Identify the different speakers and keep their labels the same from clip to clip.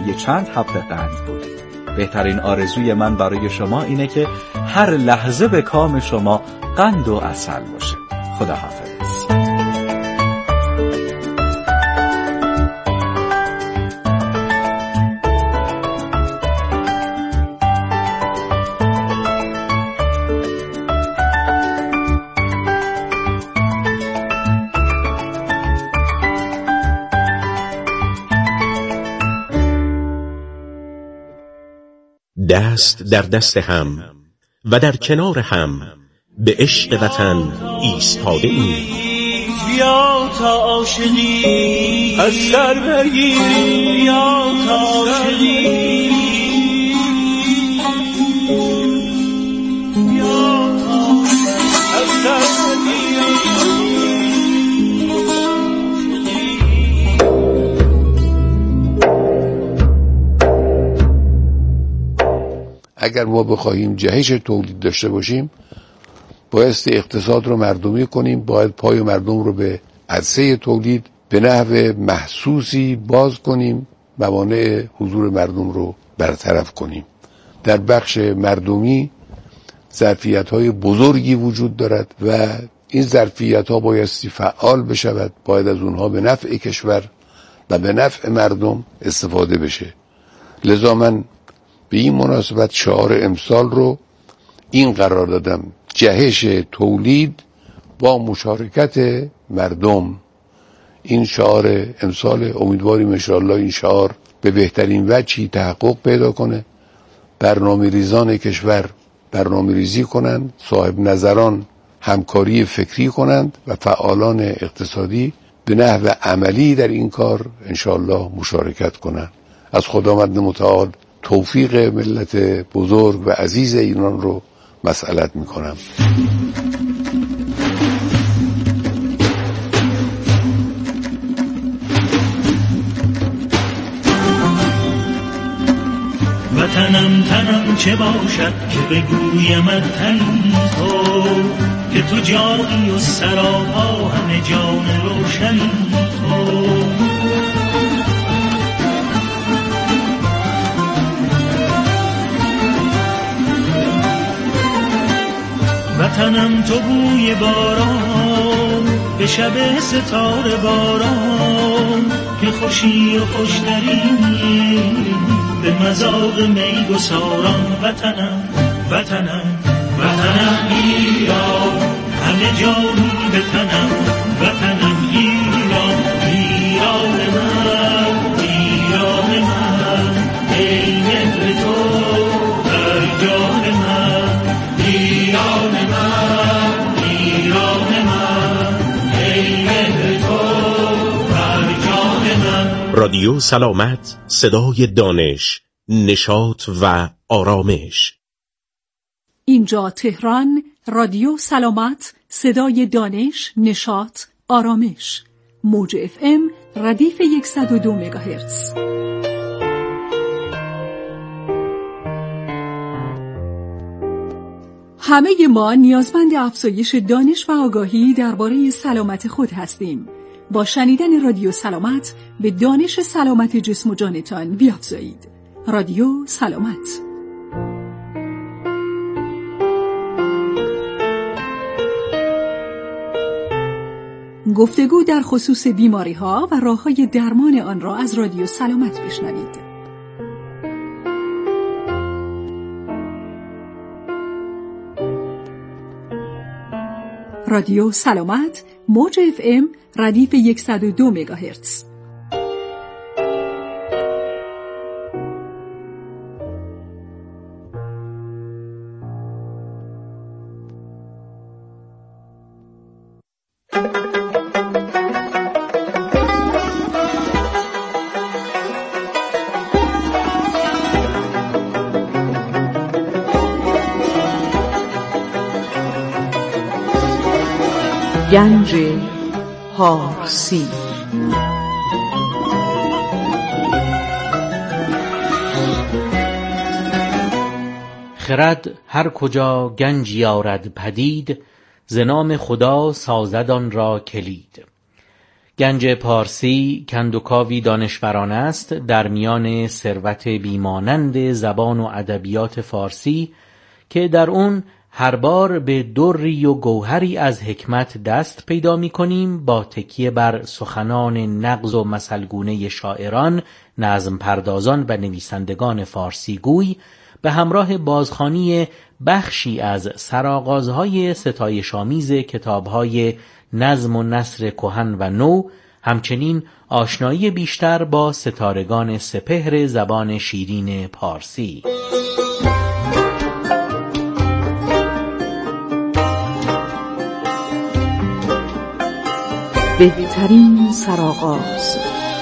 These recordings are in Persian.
Speaker 1: طی چند هفته قطع بود. بهترین آرزوی من برای شما اینه که هر لحظه به کام شما قند و عسل باشه. خداحافظ.
Speaker 2: دست در دست هم و در کنار هم به عشق وطن ایستاده ایم.
Speaker 3: بیا تا عاشقی از سر بگیری، بیا تا عاشقی، بیا تا از سر
Speaker 4: اگر ما بخواهیم جهش تولید داشته باشیم، بایستی اقتصاد رو مردمی کنیم، باید پای مردم رو به عرصه تولید به نحو محسوسی باز کنیم، موانع حضور مردم رو برطرف کنیم. در بخش مردمی ظرفیت‌های بزرگی وجود دارد و این ظرفیت‌ها بایستی فعال بشود، باید از اونها به نفع کشور و به نفع مردم استفاده بشه. لذا من به این مناسبت شعار امسال رو این قرار دادم: جهش تولید با مشارکت مردم. این شعار امسال، امیدواریم انشاءالله این شعار به بهترین وجهی تحقق پیدا کنه. برنامه‌ریزان کشور برنامه‌ریزی کنند، صاحب نظران همکاری فکری کنند و فعالان اقتصادی به نحو عملی در این کار انشاءالله مشارکت کنند. از خداوند متعال توفیق ملت بزرگ و عزیز ایران رو مسئلت میکنم.
Speaker 3: وطنم تنم چه باشد که بگویمت تنی تو، که تو جانی و سراپا همه جان روشنی تو. وطنم تو بوی باران به شب ستاره باران، که خوشی و خوشتری به مذاق می گساران. وطنم وطنم وطنم ایران، همه جانی به تنم. وطنم ایران، ایران من، ایران من، ای مهر تو در جان من. ایران من، ایران من، ای مهر تو در جان من.
Speaker 2: رادیو سلامت، صدای دانش، نشاط و آرامش.
Speaker 5: اینجا تهران، رادیو سلامت، صدای دانش، نشاط، آرامش. موج FM ردیف 102 مگاهرتز. همه ما نیازمند افزایش دانش و آگاهی درباره سلامت خود هستیم. با شنیدن رادیو سلامت به دانش سلامت جسم و جانتان بیافزایید. رادیو سلامت. گفتگو در خصوص بیماری‌ها و راه‌های درمان آن را از رادیو سلامت بشنوید. رادیو سلامت، موج FM ردیف 102 مگاهرتز. گنج پارسی.
Speaker 6: خرد هر کجا گنج یارد پدید، ز نام خدا سازد آن را کلید. گنج پارسی کندوکاوی دانشورانه است در میان ثروت بیمانند زبان و ادبیات فارسی که در اون هر بار به دری و گوهری از حکمت دست پیدا می کنیم با تکیه بر سخنان نغز و مثلگونه شاعران، نظم پردازان و نویسندگان فارسی گوی به همراه بازخوانی بخشی از سرآغازهای ستایش‌آمیز کتاب‌های نظم و نثر کهن و نو، همچنین آشنایی بیشتر با ستارگان سپهر زبان شیرین پارسی.
Speaker 5: بهترین سرآغاز.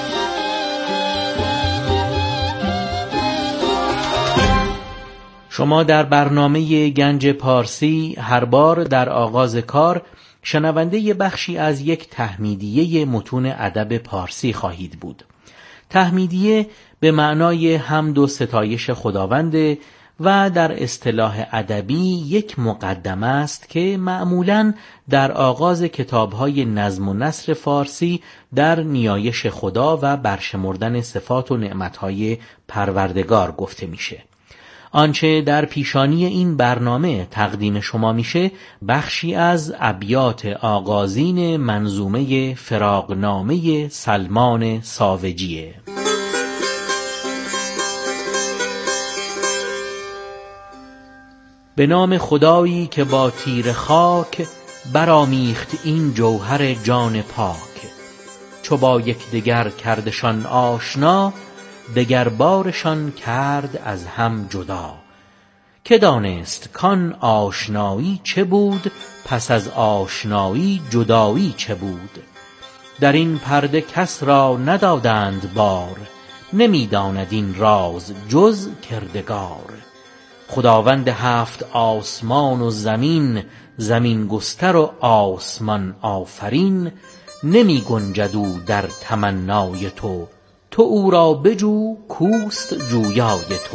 Speaker 6: شما در برنامه گنج پارسی هر بار در آغاز کار شنونده ی بخشی از یک تحمیدیه متون ادب پارسی خواهید بود. تحمیدیه به معنای حمد و ستایش خداوند و در اصطلاح ادبی یک مقدمه است که معمولاً در آغاز کتاب‌های نظم و نثر فارسی در نیایش خدا و برشمردن صفات و نعمت‌های پروردگار گفته میشه. آنچه در پیشانی این برنامه تقدیم شما میشه بخشی از ابیات آغازین منظومه فراقنامه سلمان ساوجیه. به نام خدایی که با تیر خاک برآمیخت این جوهر جان پاک، چو با یکدیگر کردشان آشنا، دگر بارشان کرد از هم جدا. که دانست کان آشنایی چه بود، پس از آشنایی جدایی چه بود. در این پرده کس را ندادند بار، نمی داند این راز جز کردگار. خداوند هفت آسمان و زمین، زمین گستر و آسمان آفرین. نمی گنجد او در تمنای تو، تو او را بجو کوست جویای تو.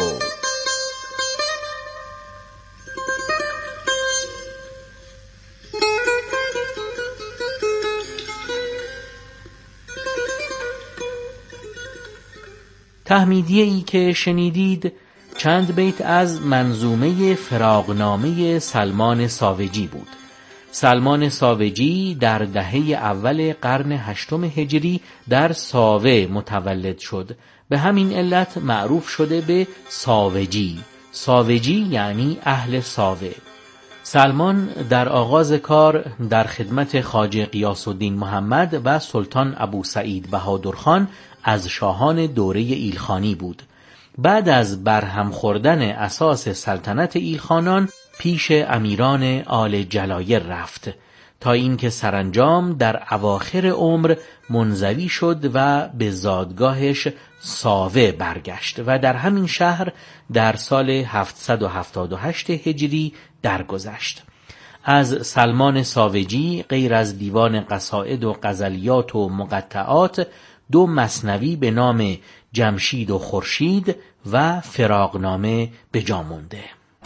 Speaker 6: تحمیدیه ای که شنیدید چند بیت از منظومه فراقنامه سلمان ساوجی بود. سلمان ساوجی در دهه اول قرن هشتم هجری در ساوه متولد شد. به همین علت معروف شده به ساوجی. ساوجی یعنی اهل ساوه. سلمان در آغاز کار در خدمت خواجه غیاث الدین محمد و سلطان ابو سعید بهادرخان از شاهان دوره ایلخانی بود. بعد از برهم خوردن اساس سلطنت ایلخانان پیش امیران آل جلایر رفت تا اینکه سرانجام در اواخر عمر منزوی شد و به زادگاهش ساوه برگشت و در همین شهر در سال 778 هجری درگذشت. از سلمان ساوجی غیر از دیوان قصائد و غزلیات و مقطعات 2 مثنوی به نام جمشید و خورشید و فراقنامه به جا مونده.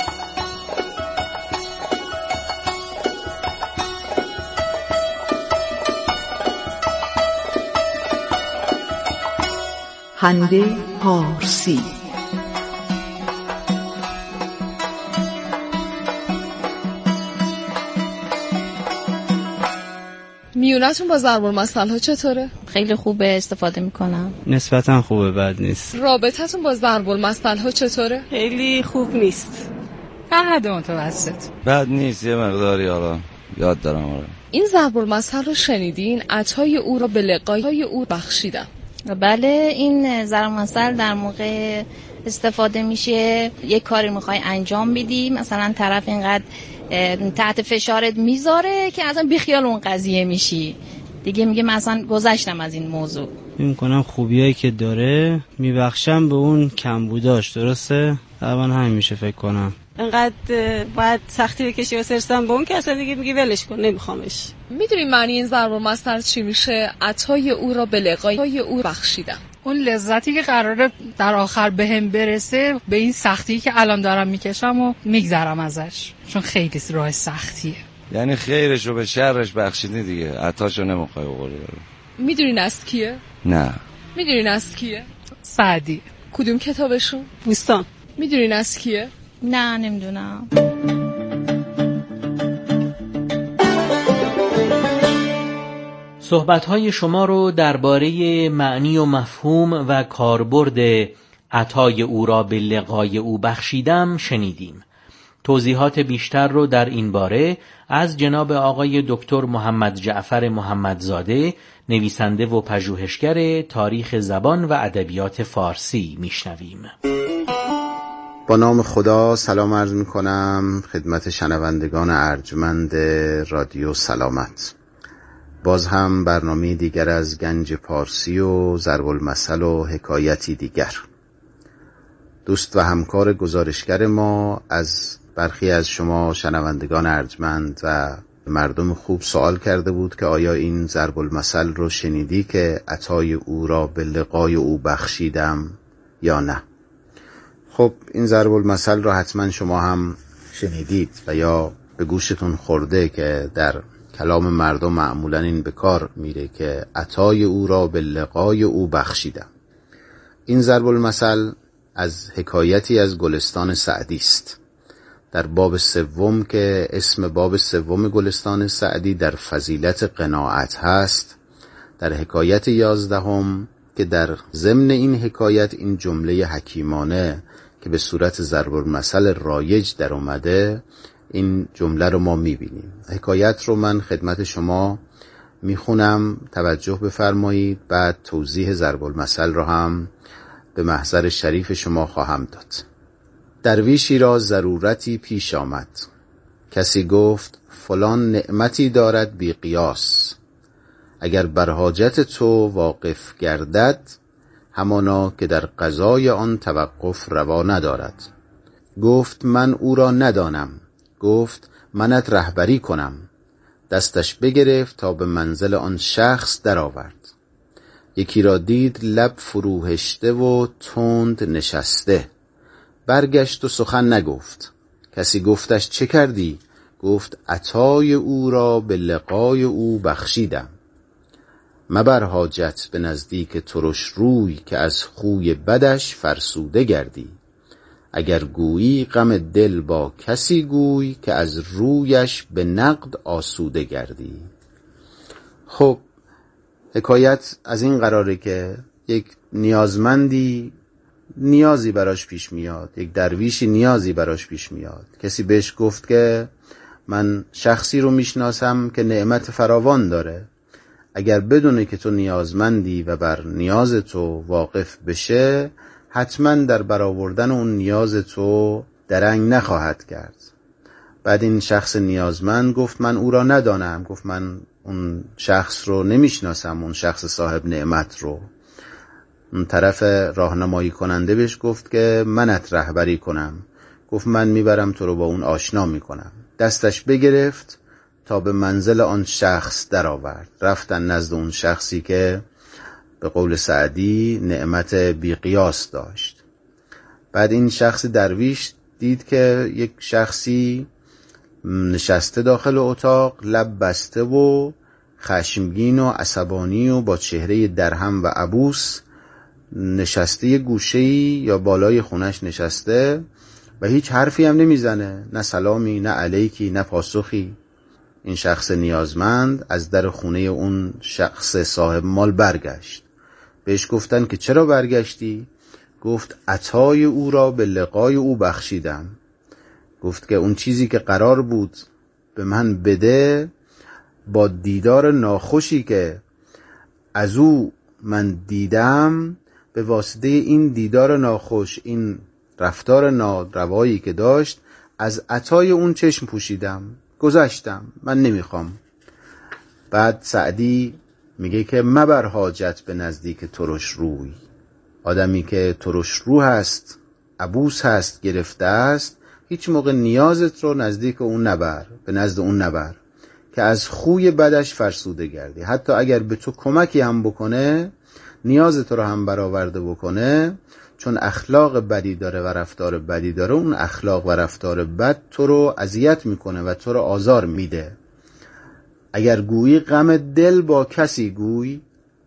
Speaker 5: هنده پارسی.
Speaker 7: میونتون با ضرب المثل ها چطوره؟
Speaker 8: خیلی خوبه، استفاده میکنم.
Speaker 9: نسبتا خوبه، بد نیست.
Speaker 7: رابطتون با ضرب المثل ها چطوره؟
Speaker 10: خیلی خوب نیست.
Speaker 11: حد متوسط.
Speaker 12: بد نیست، یه مقداری حالا یاد دارم. آره.
Speaker 7: این ضرب المثل رو شنیدین؟ عطای او را به لقای او بخشیدم.
Speaker 8: بله، این ضرب المثل در موقع استفاده میشه یک کاری میخوای انجام بدی، مثلا طرف اینقدر تحت فشارت میذاره که اصلا بیخیال اون قضیه میشی دیگه، میگه مثلا گذشتم از این موضوع.
Speaker 9: میکنم خوبیایی که داره میبخشم به اون کمبوداش. درسته؟ طبعا همین میشه فکر کنم.
Speaker 10: انقدر باید سختی بکشی و سرسم به اون که اصلا دیگه میگی ولش کن، نمیخوامش.
Speaker 7: میدونی معنی این ضرب المثل چی میشه؟ عطای او را به لقای او بخشیدم.
Speaker 11: اون لذتی که قراره در آخر بهم برسه به این سختی که الان دارم میکشم و میگذرم ازش، چون خیلی راه سختیه.
Speaker 12: یعنی خیرش رو به شرش بخشیدی دیگه، عطاشو نمیخوای بخوری.
Speaker 7: میدونین از کیه؟
Speaker 12: نه.
Speaker 7: میدونین از کیه؟
Speaker 11: سعدی.
Speaker 7: کدوم کتابشون؟
Speaker 10: بوستان.
Speaker 7: میدونین از کیه؟
Speaker 8: نه نمیدونم.
Speaker 6: صحبت‌های شما رو درباره معنی و مفهوم و کاربرد عطای او را به لقای او بخشیدم شنیدیم. توضیحات بیشتر رو در این باره از جناب آقای دکتر محمد جعفر محمدزاده، نویسنده و پژوهشگر تاریخ زبان و ادبیات فارسی میشنویم.
Speaker 13: با نام خدا سلام عرض میکنم خدمت شنوندگان ارجمند رادیو سلامت. باز هم برنامه دیگر از گنج پارسی و ضرب المثل و حکایتی دیگر. دوست و همکار گزارشگر ما از برخی از شما شنوندگان ارجمند و مردم خوب سوال کرده بود که آیا این ضرب المثل رو شنیدی که عطای او را به لقای او بخشیدم یا نه؟ خب این ضرب المثل رو حتما شما هم شنیدید و یا به گوشتون خورده که در کلام مردم معمولا این به کار میره که عطای او را به لقای او بخشیدم. این ضرب المثل از حکایتی از گلستان سعدی است. در باب سوم که اسم باب سوم گلستان سعدی در فضیلت قناعت هست، در حکایت 11 که در ضمن این حکایت این جمله حکیمانه که به صورت ضرب المثل رایج در اومده، این جمله رو ما میبینیم. حکایت رو من خدمت شما میخونم، توجه بفرمایید، بعد توضیح ضرب المثل رو هم به محضر شریف شما خواهم داد. درویشی را ضرورتی پیش آمد. کسی گفت فلان نعمتی دارد بی قیاس، اگر بر حاجت تو واقف گردد، همانا که در قضای آن توقف روا ندارد. گفت من او را ندانم. گفت منت رهبری کنم. دستش بگرفت تا به منزل آن شخص درآورد. یکی را دید لب فروهشته و تند نشسته. برگشت و سخن نگفت. کسی گفتش چه کردی؟ گفت عطای او را به لقای او بخشیدم. مبر حاجت به نزدیک ترش روی، که از خوی بدش فرسوده گردی. اگر گویی غم دل با کسی گوی، که از رویش به نقد آسوده گردی. خب حکایت از این قراره که یک نیازمندی نیازی براش پیش میاد، یک درویشی نیازی براش پیش میاد. کسی بهش گفت که من شخصی رو میشناسم که نعمت فراوان داره، اگر بدونه که تو نیازمندی و بر نیاز تو واقف بشه، حتما در برآوردن اون نیاز تو درنگ نخواهد کرد. بعد این شخص نیازمند گفت من او را ندانم. گفت من اون شخص رو نمیشناسم، اون شخص صاحب نعمت رو. اون طرف راهنمایی کننده بهش گفت که منت رهبری کنم. گفت من میبرم تو رو با اون آشنا میکنم. دستش بگرفت تا به منزل آن شخص درآورد. رفتن نزد اون شخصی که به قول سعدی نعمت بی قیاس داشت. بعد این شخص درویش دید که یک شخصی نشسته داخل اتاق، لب بسته و خشمگین و عصبانی و با چهره درهم و عبوس نشسته، یه گوشه‌ای یا بالای خونش نشسته و هیچ حرفی هم نمیزنه، نه سلامی، نه علیکی، نه پاسخی. این شخص نیازمند از در خونه اون شخص صاحب مال برگشت. بهش گفتن که چرا برگشتی؟ گفت عطای او را به لقای او بخشیدم. گفت که اون چیزی که قرار بود به من بده، با دیدار ناخوشی که از او من دیدم، به واسطه این دیدار ناخوش، این رفتار ناروایی که داشت، از عطای اون چشم پوشیدم، گذشتم، من نمیخوام. بعد سعدی میگه که مبر حاجت به نزدیک ترش روی. آدمی که ترش رو هست، عبوس هست، گرفته است، هیچ موقع نیازت رو نزدیک اون نبر، به نزد اون نبر، که از خوی بدش فرسوده گردی. حتی اگر به تو کمکی هم بکنه، نیازت رو هم برآورده بکنه، چون اخلاق بدی داره و رفتار بدی داره، اون اخلاق و رفتار بد تو رو اذیت میکنه و تو رو آزار میده. اگر گویی غم دل با کسی گوی،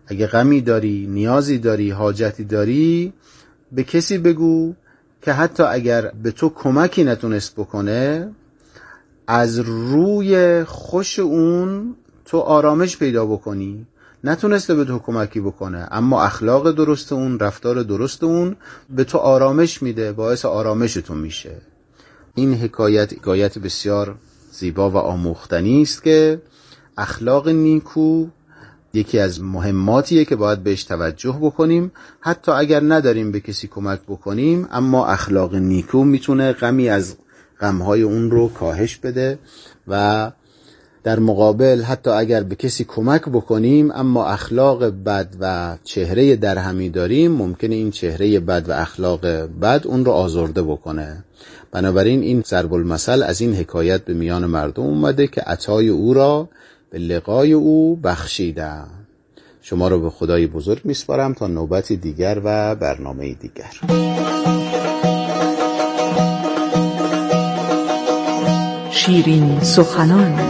Speaker 13: اگه غمی داری، نیازی داری، حاجتی داری، به کسی بگو که حتی اگر به تو کمکی نتونست بکنه، از روی خوش اون تو آرامش پیدا بکنی. نتونسته به تو کمکی بکنه، اما اخلاق درست اون، رفتار درست اون به تو آرامش میده، باعث آرامشتون میشه. این حکایت بسیار زیبا و آموختنی است که اخلاق نیکو یکی از مهماتیه که باید بهش توجه بکنیم. حتی اگر نداریم به کسی کمک بکنیم، اما اخلاق نیکو میتونه غمی از غمهای اون رو کاهش بده. و در مقابل حتی اگر به کسی کمک بکنیم اما اخلاق بد و چهره درهمی داریم، ممکنه این چهره بد و اخلاق بد اون رو آزرده بکنه. بنابراین این ضرب المثل از این حکایت به میان مردم اومده که عطای او را به لقای او بخشیدم. شما رو به خدای بزرگ میسپارم تا نوبت دیگر و برنامه دیگر.
Speaker 5: شیرین سخنان.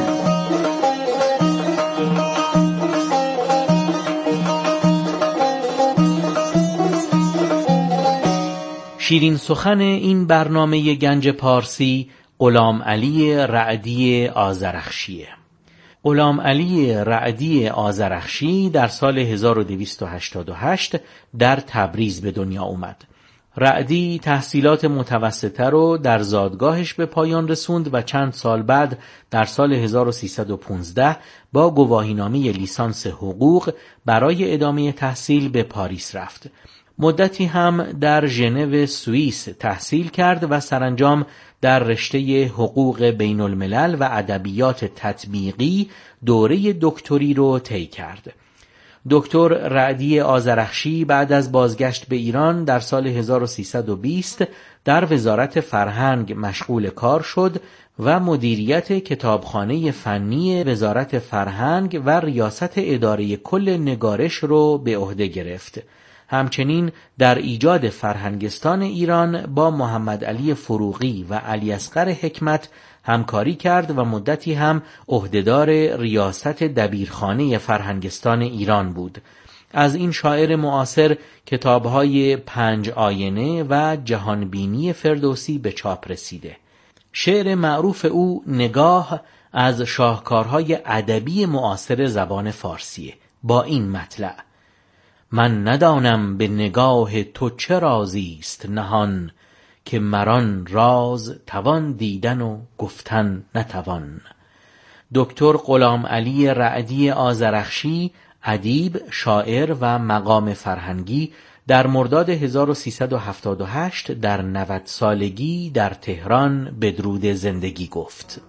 Speaker 6: شیرین سخن این برنامه گنج پارسی غلام علی رعدی آذرخشیه. غلام علی رعدی آذرخشی در سال 1288 در تبریز به دنیا اومد. رعدی تحصیلات متوسطه رو در زادگاهش به پایان رسوند و چند سال بعد در سال 1315 با گواهینامه لیسانس حقوق برای ادامه تحصیل به پاریس رفت. مدتی هم در ژنو سوئیس تحصیل کرد و سرانجام در رشته حقوق بین الملل و ادبیات تطبیقی دوره دکتری رو طی کرد. دکتر رعدی آذرخشی بعد از بازگشت به ایران در سال 1320 در وزارت فرهنگ مشغول کار شد و مدیریت کتابخانه فنی وزارت فرهنگ و ریاست اداره کل نگارش رو به عهده گرفت. همچنین در ایجاد فرهنگستان ایران با محمد علی فروغی و علی اصغر حکمت همکاری کرد و مدتی هم عهدهدار ریاست دبیرخانه فرهنگستان ایران بود. از این شاعر معاصر کتاب‌های 5 آینه و جهانبینی فردوسی به چاپ رسیده. شعر معروف او نگاه از شاهکارهای ادبی معاصر زبان فارسیه با این مطلع: من ندانم به نگاه تو چه رازیست نهان، که مران راز توان دیدن و گفتن نتوان. دکتر غلام علی رعدی آذرخشی ادیب، شاعر و مقام فرهنگی در مرداد 1378 در 90 سالگی در تهران بدرود زندگی گفت.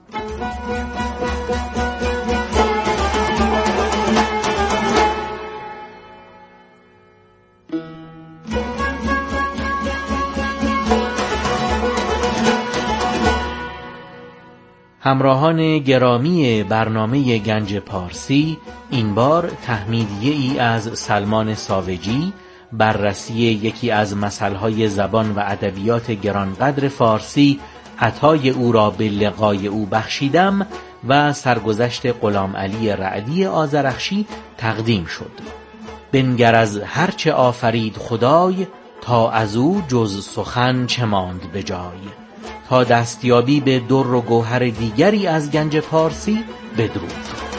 Speaker 6: همراهان گرامی برنامه گنج پارسی، این بار تحمیدیه ای از سلمان ساوجی، بررسی یکی از مثلهای زبان و ادبیات گرانقدر فارسی، عطای او را به لقای او بخشیدم و سرگذشت غلام علی رعدی آذرخشی تقدیم شد. بنگر از هرچه آفرید خدای، تا از او جز سخن چه ماند به جای. تا دستیابی به در و گوهر دیگری از گنج پارسی، بدرود.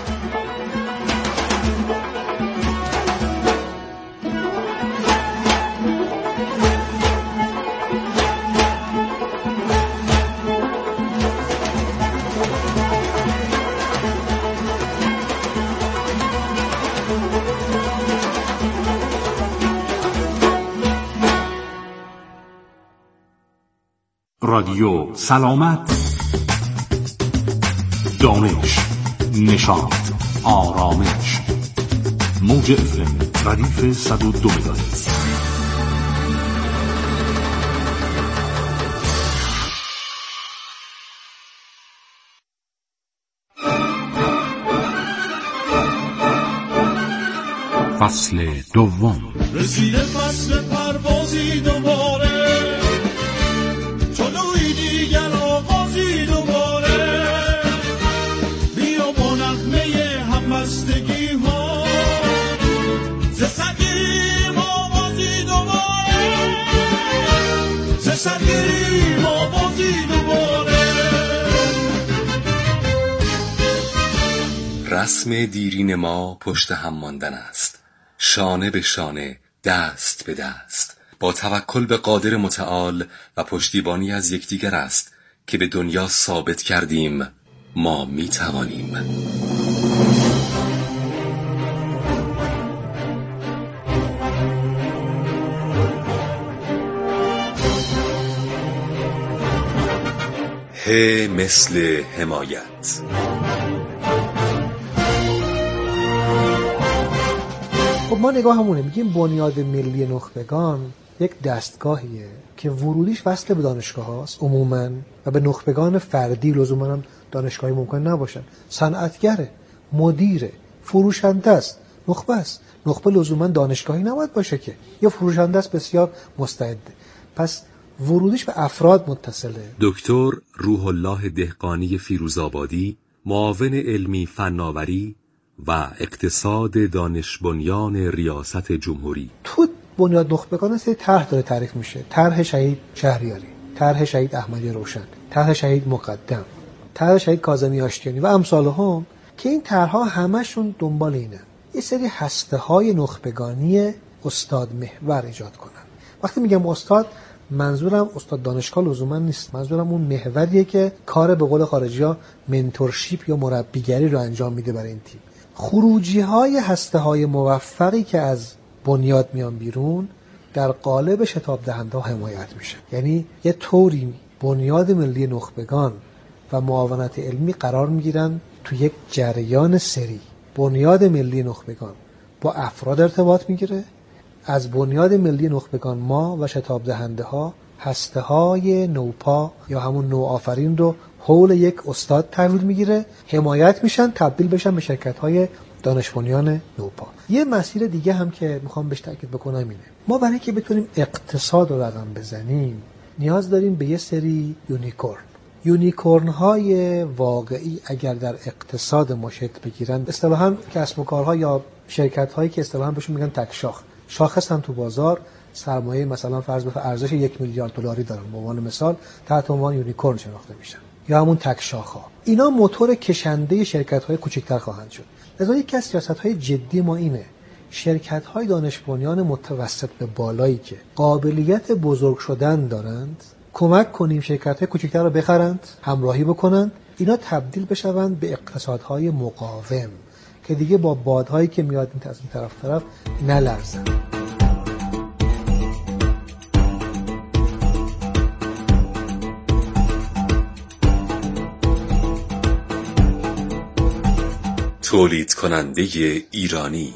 Speaker 14: رادیو سلامت، دانش، نشاط، آرامش. موج FM ردیف 102 مگاهرتز. فصل دوم.
Speaker 3: رسیده فصل پروازی دوباره، چنوی دیگر آغازی دوباره. بیا با نغمه همبستگی ها، ز سرگیریم آوازی دوباره.
Speaker 15: رسم دیرین ما پشت هم ماندن است، شانه به شانه، دست به دست، با توکل به قادر متعال و پشتیبانی از یکدیگر است که به دنیا ثابت کردیم ما می توانیم. مثل حمایت.
Speaker 16: خب ما نگاه همونه، میگیم بنیاد ملی نخبگان یک دستگاهیه که ورودیش وصل به دانشگاه هاست عموماً و به نخبگان فردی لزوماً هم دانشگاهی ممکن نباشن. صنعتگره، مدیره، فروشنده است، نخبه است. نخبه لزوماً دانشگاهی نباید باشه که، یا فروشنده است بسیار مستعده. پس ورودش به افراد متصله.
Speaker 15: دکتر روح الله دهقانی فیروزآبادی، معاون علمی فناوری و اقتصاد دانش بنیان ریاست جمهوری.
Speaker 16: تو بنیاد نخبگان سری طرح داره تعریف میشه: طرح شهید شهریاری، طرح شهید احمدی روشن، طرح شهید مقدم، طرح شهید کاظمی آشتیانی و امثالهم، که این طرح‌ها همشون دنبال اینه یه سری هسته‌های نخبگانی استاد محور ایجاد کنن. وقتی میگم استاد، منظورم استاد دانشگاه لزوما نیست، منظورم اون محوریه که کار به قول خارجی‌ها منتورشیپ یا مربیگری رو انجام میده برای این تیم. خروجی‌های هسته‌های موفقی که از بنیاد میان بیرون در قالب شتاب دهنده حمایت میشه. یعنی یه طوری بنیاد ملی نخبگان و معاونت علمی قرار میگیرن تو یک جریان سری. بنیاد ملی نخبگان با افراد ارتباط میگیره، از بنیاد ملی نخبگان ما و شتاب دهنده ها هسته های نوپا یا همون نوآفرین رو حول یک استاد تحویل میگیره، حمایت میشن، تبدیل بشن به شرکت های دانش بنیان نوپا. یه مسیر دیگه هم که میخوام بهش تاکید بکنم اینه: ما برای که بتونیم اقتصاد رو رقم بزنیم نیاز داریم به یه سری یونیکورن های واقعی اگر در اقتصاد ما شکل بگیرن. اصطلاحاً کسب و کارها یا شرکت هایی که اصطلاحاً بهشون میگن تک شاخصن تو بازار، سرمایه مثلا فرض بفرمایید ارزش 1 میلیارد دلاری دارن، به عنوان مثال تحت عنوان یونیکورن شناخته میشن، یا همون تک شاخه‌ها. اینا موتور کشنده شرکت‌های کوچکتر خواهند شد. لذا یکی از سیاست‌های جدی ما اینه شرکت‌های دانش بنیان متوسط به بالایی که قابلیت بزرگ شدن دارند کمک کنیم شرکت‌های کوچکتر رو بخرند، همراهی بکنند، اینا تبدیل بشوند به اقتصادهای مقاوم که دیگه با بادهایی که میاد از این طرف نلرزن.
Speaker 15: تولید کننده ایرانی.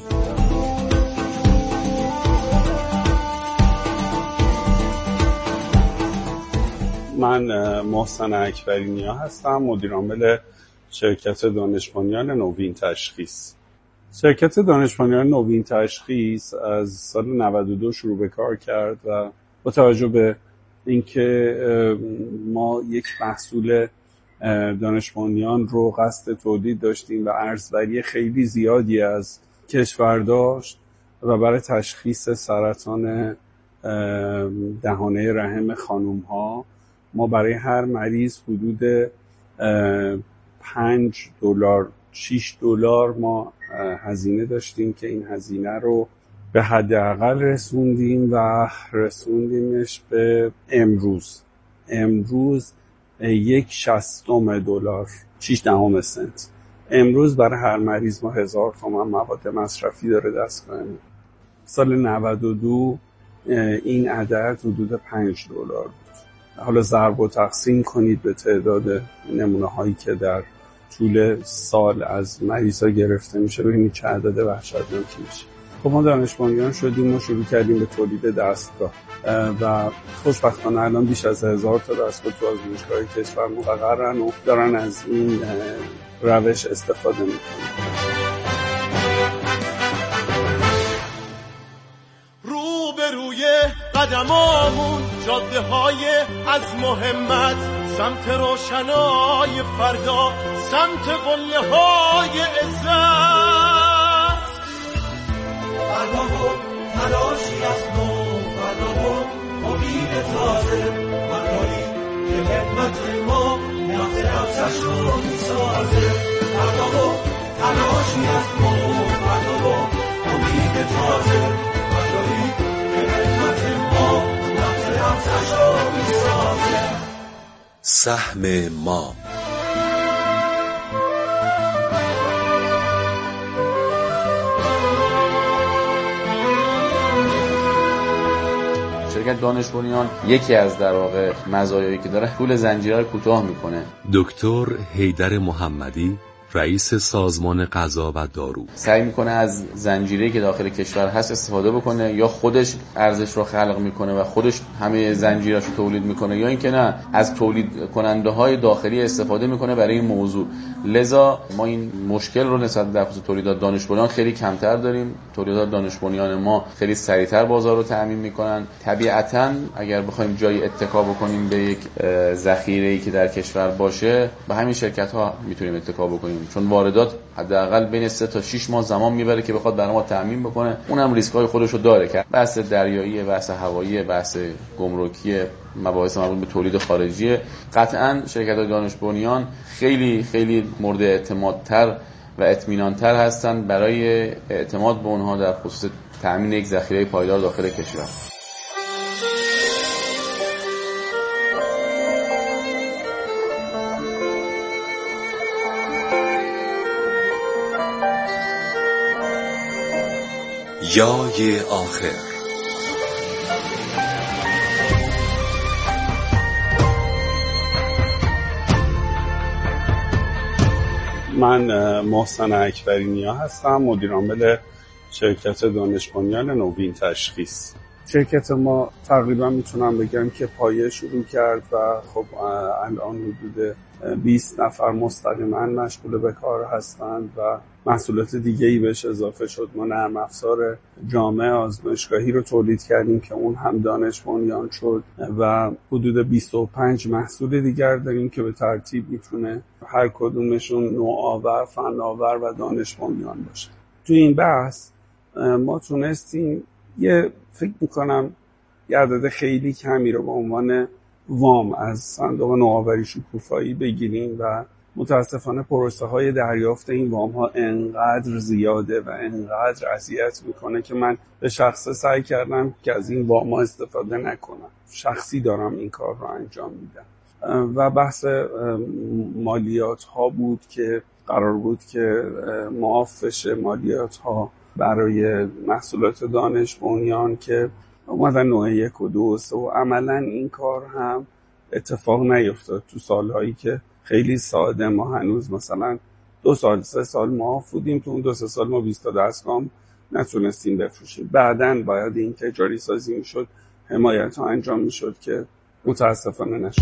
Speaker 17: من محسن اکبرینیا هستم، مدیر عامل شرکت دانش بنیان نوین تشخیص. شرکت دانش بنیان نوین تشخیص از سال 92 شروع به کار کرد و با توجه به اینکه ما یک محصول دانش بنیان رو قصد تولید داشتیم و ارزبری خیلی زیادی از کشور داشت و برای تشخیص سرطان دهانه رحم خانم ها ما برای هر مریض حدود $5 $6 ما هزینه داشتیم که این هزینه رو به حداقل رسوندیم و رسوندیمش به امروز $1.60 6 سنت. امروز برای هر مریض ما 1000 تومان مواد مصرفی داره دستگاهمون. سال 92 این عدد حدود $5 بود. حالا ضرب و تقسیم کنید به تعداد نمونه هایی که در طول سال از مریضا گرفته میشه، ببینید چه عدد وحشتناکی میشه. خب ما دانش بنیان شدیم و شروع کردیم به تولید دستگاه و خوشبختانه الان بیش از 1000 تا دستگاه تو آزمایشگاه کشور مقررن و دارن از این روش استفاده میکنن.
Speaker 3: روبروی قدمامون جاده های از محمد، سمت روشنای فردا، سمت قله های عزت. فردا و تلاشی از نو، فردا و امید تازه، همت ما نفس نفسش رو میسازه فردا و تلاشی از ما فردا و امید تازه وقتی که همت ما نفس نفسش رو میسازه.
Speaker 15: سهم ما.
Speaker 18: شرکت دانش بنیان یکی از در واقع مزایایی که داره طول زنجیره رو کوتاه میکنه.
Speaker 15: دکتر حیدر محمدی رئیس سازمان غذا و دارو
Speaker 18: سعی میکنه از زنجیره‌ای که داخل کشور هست استفاده بکنه، یا خودش ارزش رو خلق میکنه و خودش همه زنجیره‌اش رو تولید میکنه، یا اینکه نه از تولید کننده های داخلی استفاده میکنه برای این موضوع. لذا ما این مشکل رو نسبت به تولیدات دانش بنیان خیلی کمتر داریم. تولیدات دانش بنیان ما خیلی سریعتر بازار رو تامین میکنن. طبیعتاً اگر بخوایم جای اتکا بکنیم به یک ذخیره‌ای که در کشور باشه، به همین شرکت ها میتونیم اتکا بکنیم، چون واردات حداقل بین 3 تا 6 ماه زمان میبره که بخواد برای ما تامین بکنه. اونم ریسک‌های خودش رو داره که بحث دریایی، بحث هوایی، بحث گمرکی، مباحث مربوط به تولید خارجی. قطعاً شرکت‌های دانش بنیان خیلی خیلی مورد اعتمادتر و اطمینان‌تر هستند برای اعتماد به اونها در خصوص تامین یک ذخیره پایدار داخل کشور.
Speaker 15: یای آخر.
Speaker 17: من محسن اکبرینیا هستم، مدیر عامل شرکت دانش بنیان نوین تشخیص. شرکت ما تقریبا میتونم بگم که پایه شروع کرد و خب الان حدود 20 نفر مستقیما مشغول به کار هستند و محصولات دیگه‌ای بهش اضافه شد. ما نرم افزار جامع آزمایشگاهی رو تولید کردیم که اون هم دانش بنیان شد و حدود 25 محصول دیگر داریم که به ترتیب میتونه هر کدومشون نوآور، فناور و دانش بنیان باشه. تو این بحث ما تونستیم فکر میکنم یه عدد خیلی کمی رو به عنوان وام از صندوق نوآوری شکوفایی بگیریم و متاسفانه پروسه های دریافت این وام ها انقدر زیاده و انقدر اذیت میکنه که من به شخصه سعی کردم که از این وام ها استفاده نکنم. شخصی دارم این کار رو انجام میدم و بحث مالیات ها بود که قرار بود که معاف بشه مالیات ها برای محصولات دانش بنیان که اومدن نوع 1 و 2 و 3 و عملا این کار هم اتفاق نیفتاد. تو سالهایی که خیلی ساده ما هنوز مثلا 2 سال 3 سال معاف بودیم، تو اون 2-3 سال ما 20 تا دستگام نتونستیم بفروشیم. بعدن باید این تجاری سازی میشد، حمایت ها انجام میشد که متاسفانه نشد.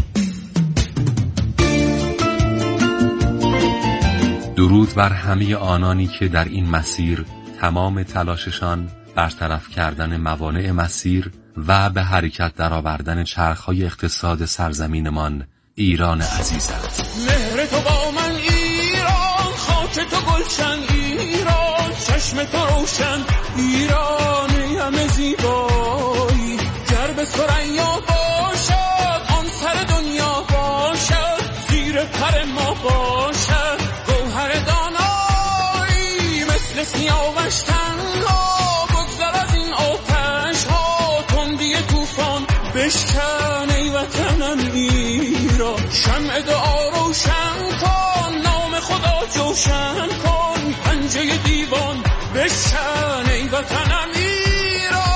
Speaker 15: درود بر همه آنانی که در این مسیر تمام تلاششان برطرف کردن موانع مسیر و به حرکت درآوردن چرخهای اقتصاد سرزمینمان ایران عزیز است.
Speaker 3: مهر تو با من ایران، خاک تو گلشن ایران، چشم تو روشن ایران، همه زیبایی گر به ثریا باشد، آن سر دنیا باشد، زیر پر ما باشد گوهر دانایی مثل سیاوش تنها، بگذر از این آتش ها تندی طوفان بشکن ای وطنم ایران، شمع دعا روشن کن، نام خدا جوشن کن، پنجه دیوان بشکن ای وطنم ایران.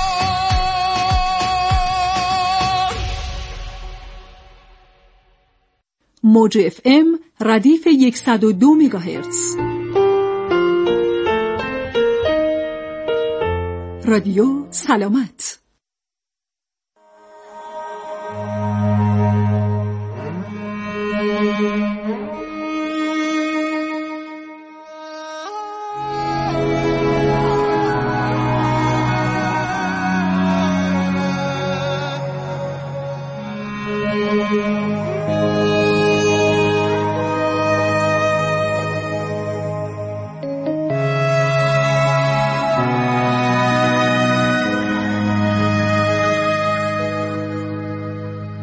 Speaker 5: موج FM ردیف 102 مگاهرتز. رادیو سلامت.